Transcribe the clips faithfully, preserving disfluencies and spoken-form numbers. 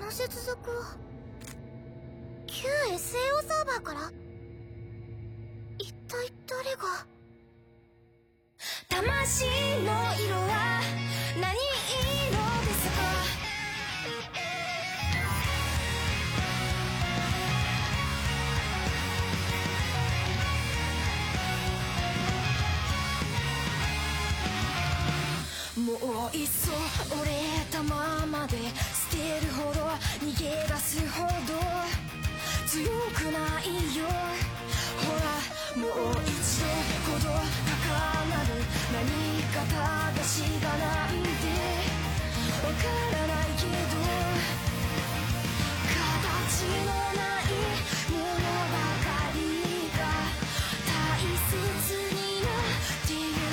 の接続は旧 エスエーオー サーバーから？一体誰が？魂の色は何色ですか？もういっそ折れたままで捨てるほど逃げ出すほど強くないよ。ほらもう一度ほど高鳴る何か正しがなんてわからないけど形のないものばかりが大切になってゆく。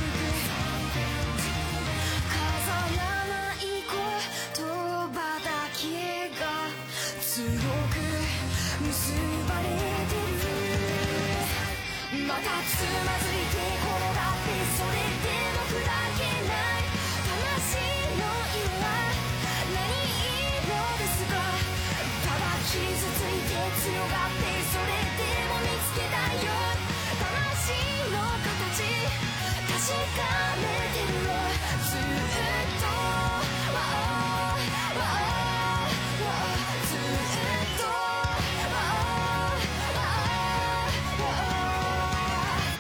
飾らない言葉だけが強く結ばれてる。またつまずいて転がってそれでも砕けない魂の色は何色ですか？ただ傷ついて強がってそれでも見つけたいよ。魂の形確かめてるのずっとわあわあわあずっとわあわあわあ。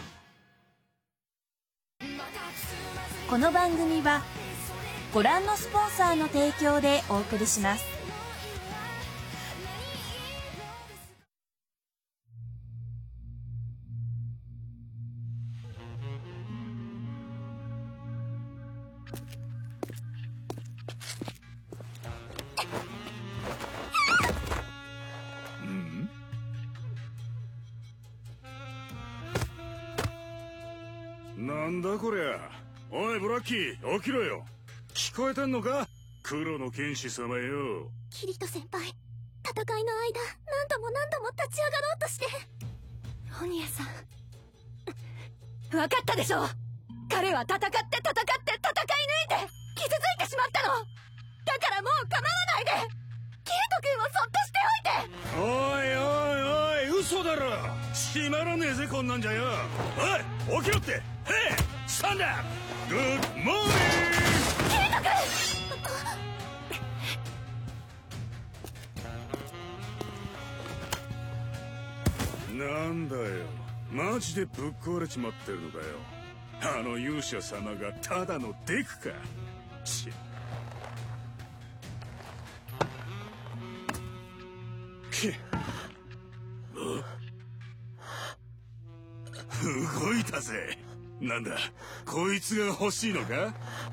この番組はご覧のスポンサーの提供でお送りします。 なんだこりゃ。おいブラッキー起きろよ。聞こえてんのか黒の剣士様よ。 キリト先輩、戦いの間何度も何度も立ち上がろうとして。ロニエさん分かったでしょ。彼は戦って戦って戦い抜いて傷ついてしまったのだからもう構わないで。キリト君をそっとしておいて。 おいおいおい嘘だろ。閉まらねえぜこんなんじゃよ。おい起きろって。ヘイスタンダップグッモーニング。 キリト君なんだよマジでぶっ壊れちまってるのかよ。あの勇者様がただのデクか。ち動いたぜ。なんだこいつが欲しいのか。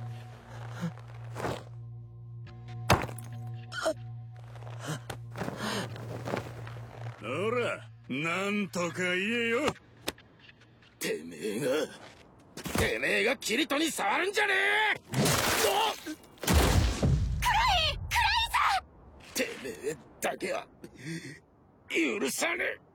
ほらなんとか言えよ。 てめえがてめえがキリトに触るんじゃねえ。クライクライさてめえだけは許さねえ。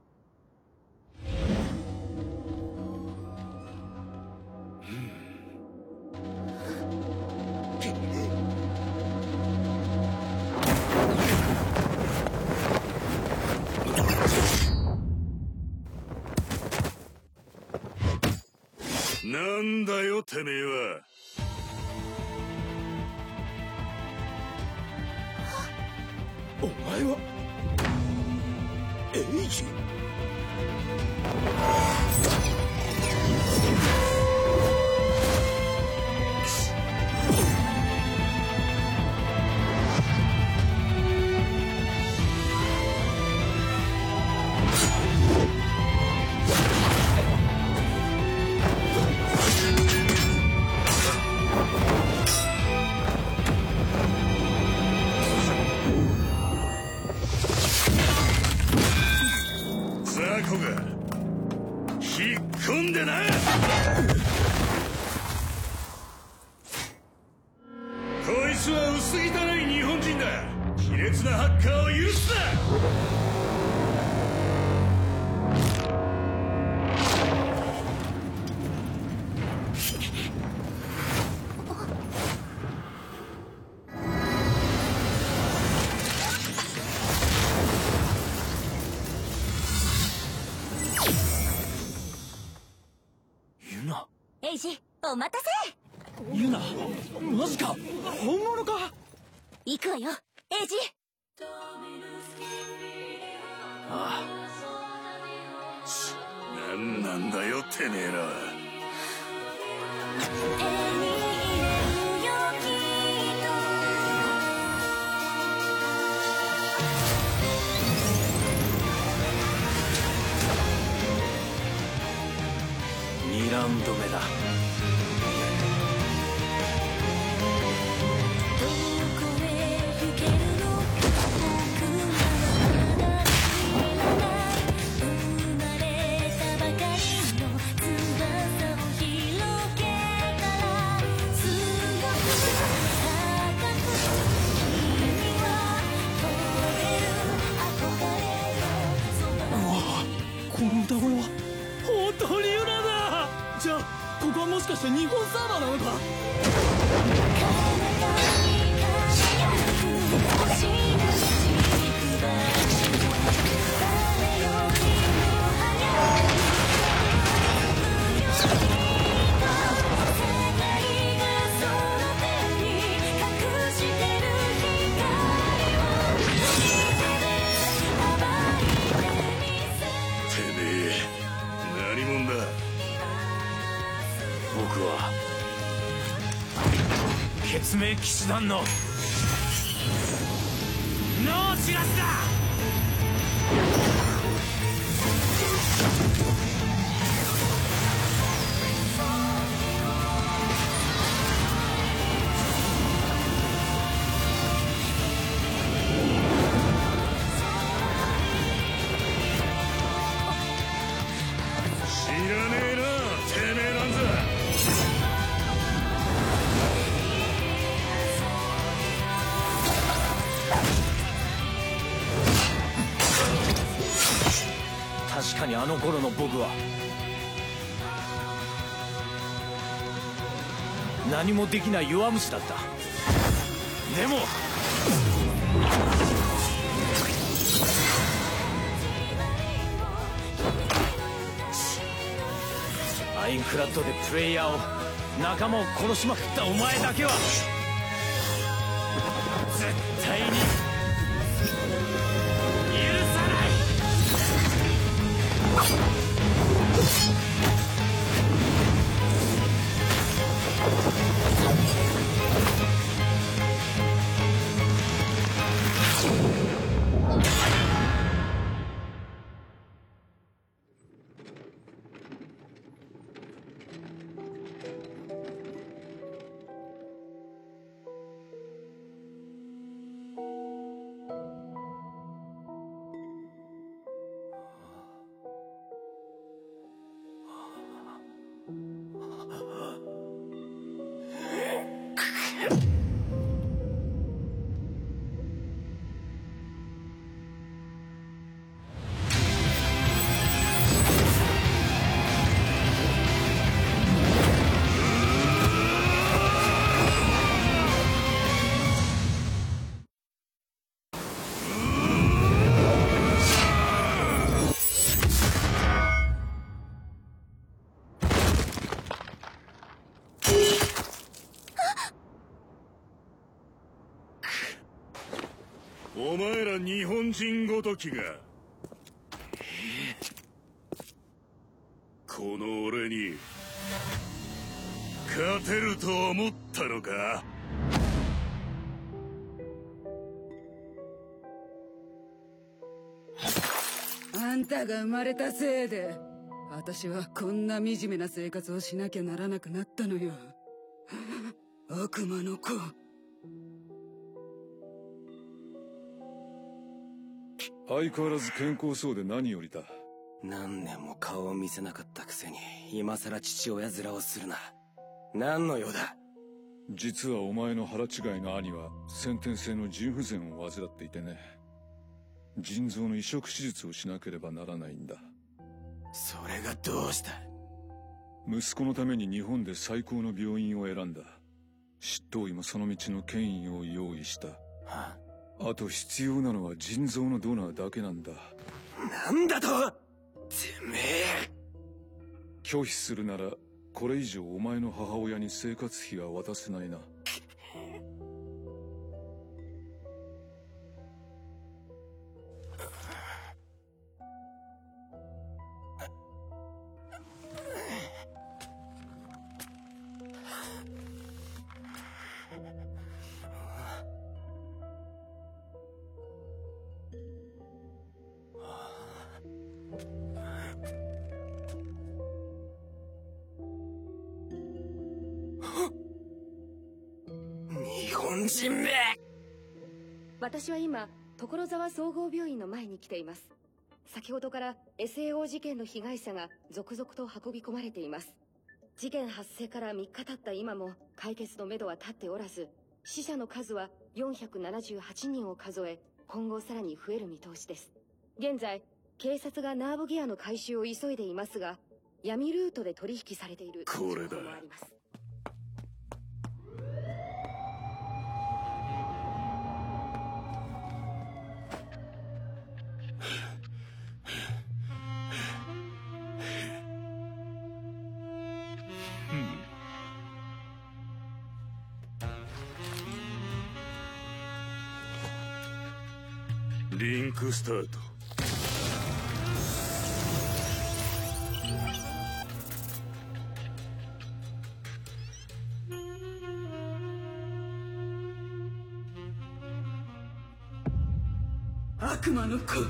なんだよてめえは。 お前はエイジ。 引っ込んでな。こいつは薄汚い日本人だ。卑劣なハッカーを許すな。 イジ、お待たせ。 ユナ、マジか、本物か。 行くわよ、エイジ。 ああ、なんなんだよてめえらは。 にラウンド目だ。この歌声は本当にユナだ。じゃあここはもしかして日本サーバーなのか。僕は血明騎士団のノーチラスだ。 知らねえなてめえなんざ。 確かにあの頃の僕は何もできない弱虫だった。でもアインクラッドでプレイヤーを仲間を殺しまくったお前だけは絶対に許さない。 お前ら日本人ごときがこの俺に勝てると思ったのか。 あんたが生まれたせいで私はこんな惨めな生活をしなきゃならなくなったのよ。悪魔の子。 相変わらず健康そうで何よりだ。 何年も顔を見せなかったくせに今さら父親面をするな。何の用だ。 実はお前の腹違いの兄は先天性の腎不全を患っていてね。腎臓の移植手術をしなければならないんだ。 それがどうした。 息子のために日本で最高の病院を選んだ。執刀医もその道の権威を用意した。 はあ、 あと必要なのは腎臓のドナーだけなんだ。 なんだと。てめえ。 拒否するならこれ以上お前の母親に生活費は渡せないな。 日本人め！ 私は今所沢総合病院の前に来ています。先ほどから エスエーオー 事件の被害者が続々と運び込まれています。事件発生からみっか経った今も解決のめどは立っておらず、死者の数はよんひゃくななじゅうはちにんを数え、今後さらに増える見通しです。現在警察がナーブギアの回収を急いでいますが、闇ルートで取引されているこれだ。 情報もあります。 リンクスタート。 悪魔の子。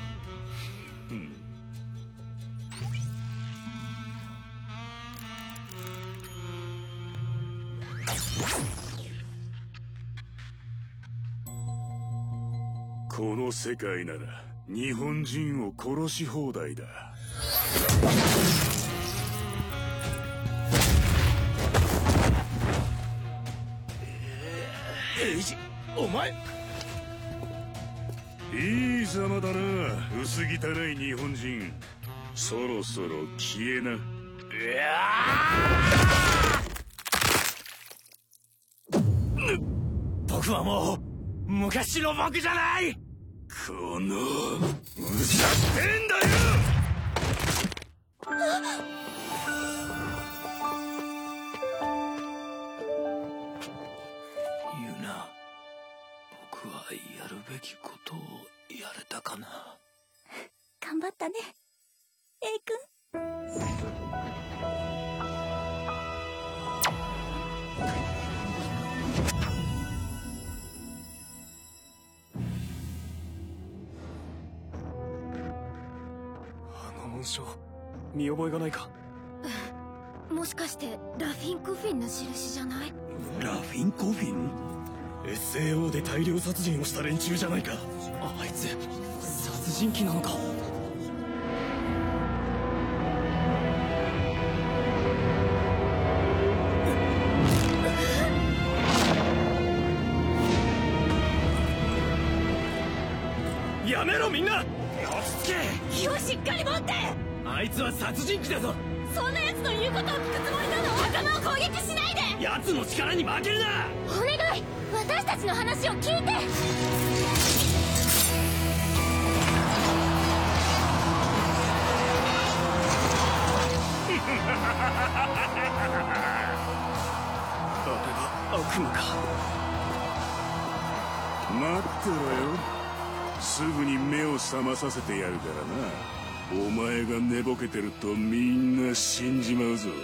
この世界なら日本人を殺し放題だ。 エイジ、お前いいざまだな、薄汚い日本人。そろそろ消えな。 僕はもう昔の僕じゃない。 このむさってんだよ。 ユナ、僕はやるべきことをやれたかな。 頑張ったね、エイ君。 紋章、見覚えがないか？ もしかしてラフィン・コフィンの印じゃない？ ラフィン・コフィン？ エスエーオー で大量殺人をした連中じゃないか。あいつ殺人鬼なのか？やめろみんな！落ち着け！ 気をしっかり持って！ あいつは殺人鬼だぞ。 そんな奴の言うことを聞くつもりなの？仲間を攻撃しないで！ 奴の力に負けるな！ お願い、私たちの話を聞いて！ あれは悪魔か。 待ってろよ。すぐに目を覚まさせてやるからな。お前が寝ぼけてるとみんな死んじまうぞ。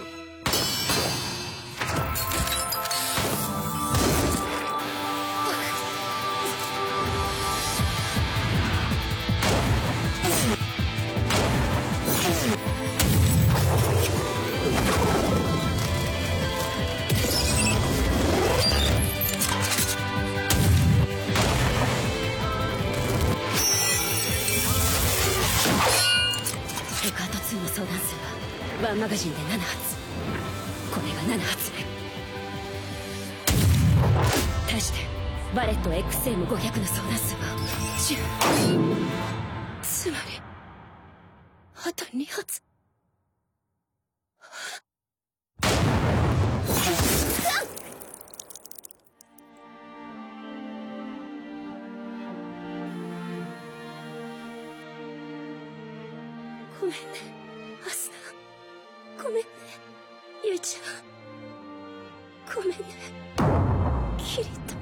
エカートツーの相談数はワンマガジンでなな発。これがなな発目。対してバレット エックスエムごひゃく の相談数はじゅう。つまりあとに発。ごめんねアスナ、ごめんねユちゃんごめんねキリト。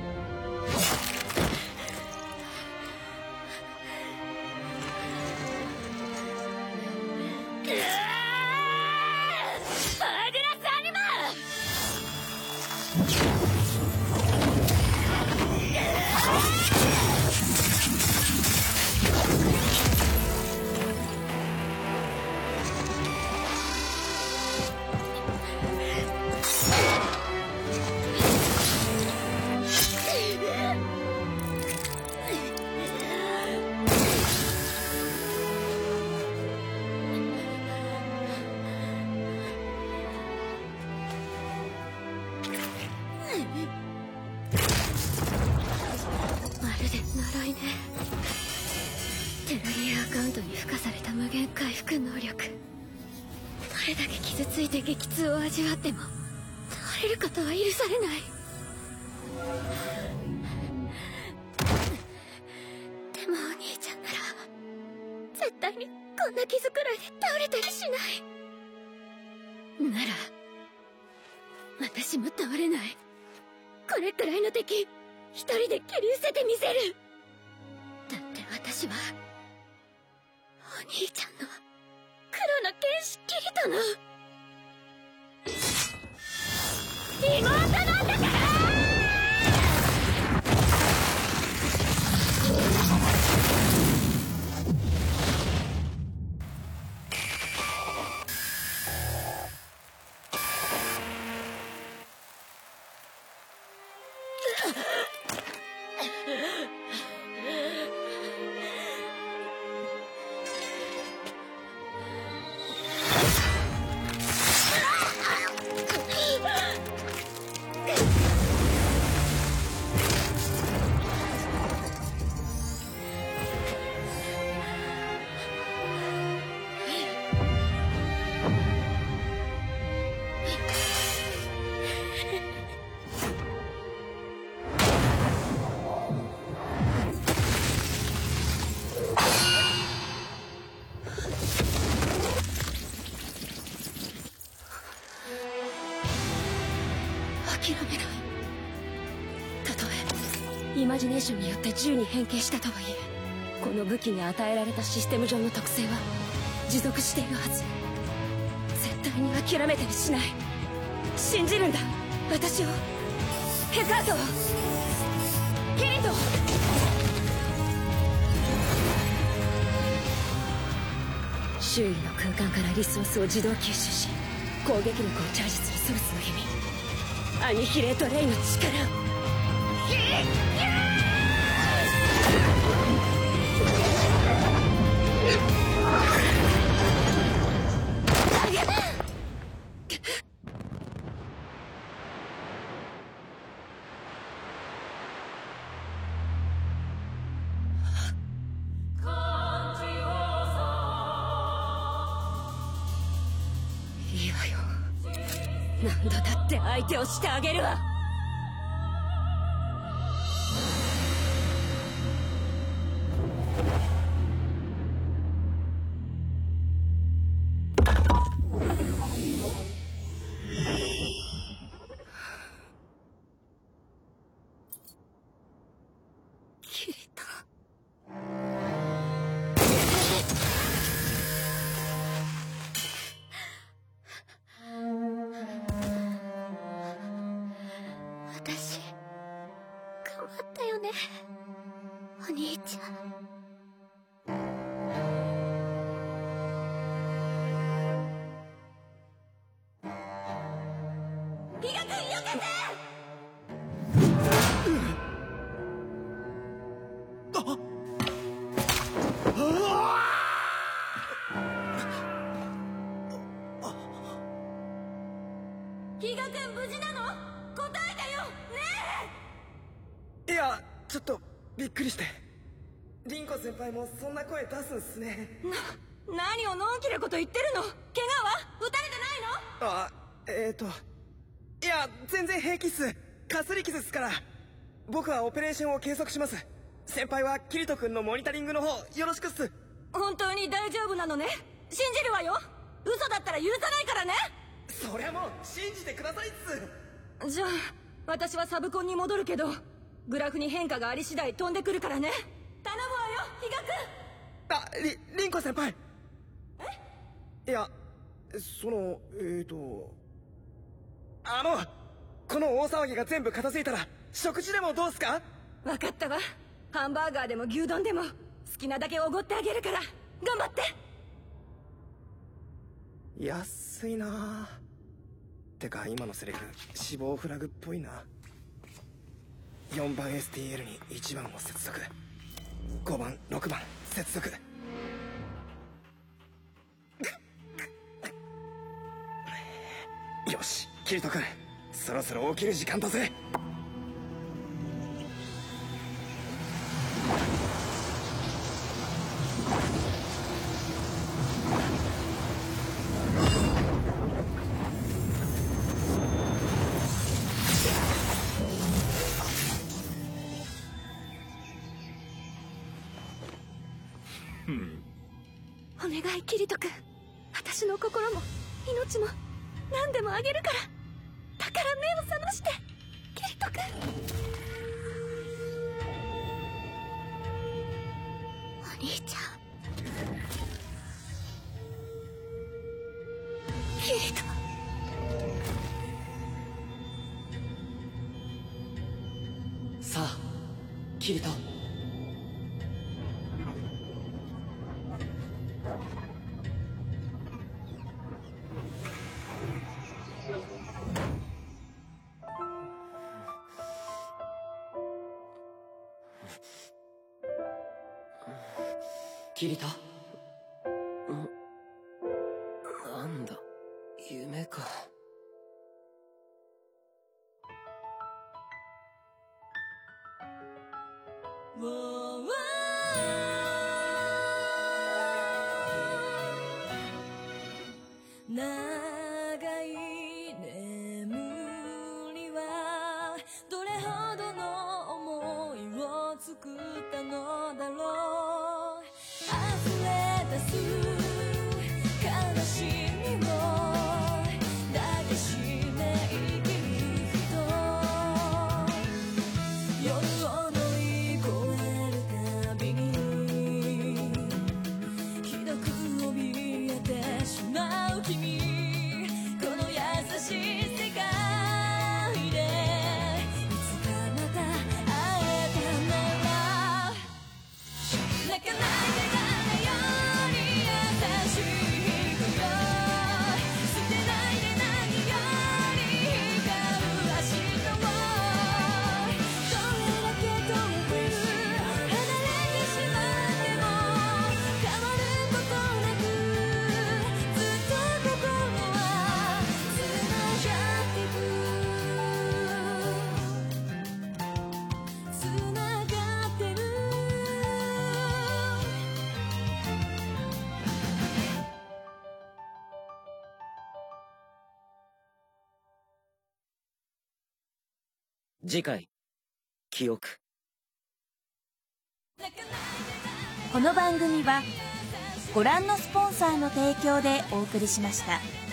まるで呪いね。テラリアアカウントに付加された無限回復能力。どれだけ傷ついて激痛を味わっても倒れることは許されない。でもお兄ちゃんなら絶対にこんな傷くらいで倒れたりしない。なら私も倒れない。これくらいの敵一人で蹴り伏せてみせる。だって私はお兄ちゃんの黒の剣士キリトの妹なんだから。諦めない。たとえイマジネーションによって銃に変形したとはいえ、この武器に与えられたシステム上の特性は持続しているはず。絶対に諦めたりしない。信じるんだ私を、ヘカートを、キリトを。周囲の空間からリソースを自動吸収し攻撃力をチャージするソルスの意味、アニヒレートレイの力を。いいわよ、何度だって相手をしてあげるわ。キリト。私頑張ったよねお兄ちゃん。ギガ君よけて。ギガ君無事なの？答えてよねえ。いやちょっとびっくりして。リンコ先輩もそんな声出すんすね。 な、何をのんきなこと言ってるの？怪我は？撃たれてないの？ あ、えーといや全然平気っす。かすり傷っすから。僕はオペレーションを計測します。先輩はキリト君のモニタリングの方よろしくっす。 本当に大丈夫なのね？信じるわよ。嘘だったら許さないからね。 そりゃもう信じてくださいっす。じゃあ私はサブコンに戻るけど、グラフに変化があり次第飛んでくるからね。頼むわよ比嘉君。あ、り凛子先輩。え、いやそのえーとあのこの大騒ぎが全部片付いたら食事でもどうすか？ 分かったわ。ハンバーガーでも牛丼でも好きなだけおごってあげるから頑張って。 安いなぁ。てか今のセリフ死亡フラグっぽいな。よんばん エスティーエル にいちばんを接続、ごばんろくばん接続。よしキリト君、そろそろ起きる時間だぜ。 お願いキリト君、私の心も命も何でもあげるから。だから目を覚ましてキリト君。お兄ちゃんキリト。 さあキリト。キリト。なんだ夢か。 長い眠りはどれほどの思いを作ったのだろう。溢れ出す悲しみを抱きしめ生きる人、夜を乗り越えるたびにひどく怯えてしまう君、この優しい世界でいつかまた会えたなら。泣かないで誰より優しい人よ、捨てないで何より光る明日を。どれだけ遠く離れてしまっても変わることなく、ずっと心はつながってく、つながってる。 次回記憶。 この番組はご覧のスポンサーの提供でお送りしました。